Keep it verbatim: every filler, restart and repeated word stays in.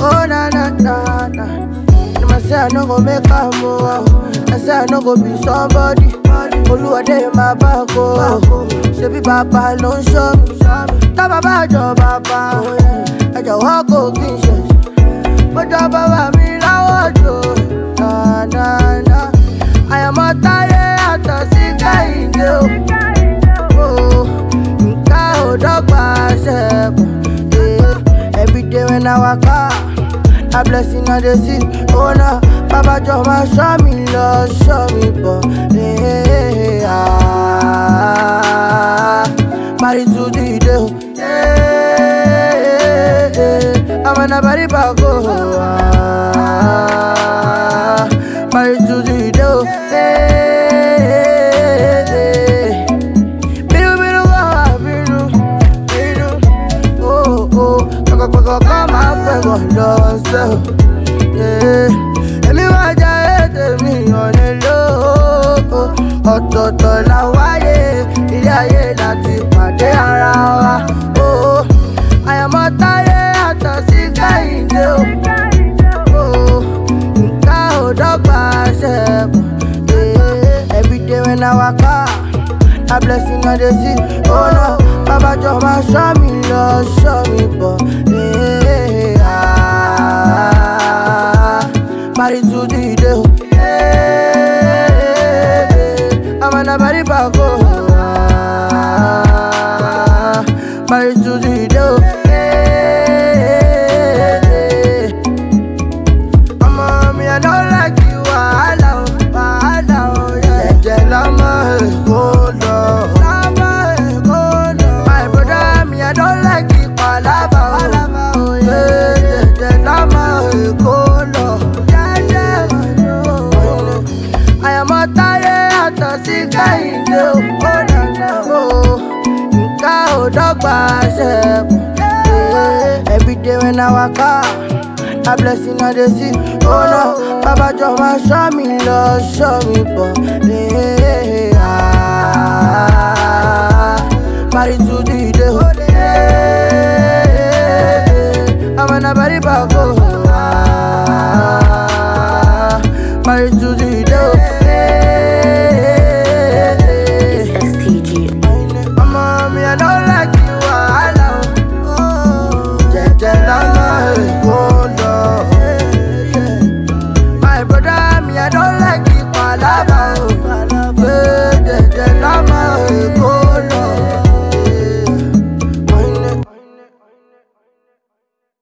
Oh na na na na. Them a say I no go make a move. I say I no go be somebody. Oluwa dey my back oh. Ṣebí bàbá ló ń ṣọ́ mi. Tá bàbá jọ bàbá, ẹ jọ̀wọ́ kò kí n ṣe. Mo jọ bàbá mi láwọ̀ jò. Na na na. Àyànmọ́ táyé àtọ̀ sí Kẹ́hìndé o. Oh, nǹkan ò dọ́gba ṣẹ́gun. Everyday when I waka, a blessing I dey see. Oh no, Baba just ma show me love, show me but hey, ah, married to the day. Hey, hey, I'm on a body back oh, ah, married to the day. Hey, hey, biru biru go, biru biru, oh oh, kaka kaka come and beg on yourself. Yeah, èmi wá jayé tèmi ọ̀nà lóko. Ọ̀tọ̀ọ̀tọ̀ la wáyé, ilé ayé láti pàdé ara wa. Oh, àyànmọ́ táyé àtọ̀ sí Kẹ́hìndé o. Oh, nǹkan ò dọ́gba ṣẹ́gun. Yeah, everyday when I waka, a blessing I dey see. Oh no, Baba just ma show me love, show me but hey, ah, married to the day. Hey, I'm on a body back oh, ah, married to the day. Hey, I'm on me, I don't like you, wahala oh, wahala oh, yeah. Jẹ́ lọ́mọ Èkó lọ. My brother, me, I don't like it, palava oh, yeah. Jẹ́ lọ́mọ Èkó lọ. Àyànmọ́ táyé àtọ̀ sí Kẹ́hìndé o. Oh na na oh, nǹkan ò dọ́gba ṣẹ́gun. Yeah, everyday when I waka, a blessing I dey see. Oh no, Baba just ma show me love, show me but hey, ah, married to the day. Hey, I'm on a body back oh, ah, married to the day.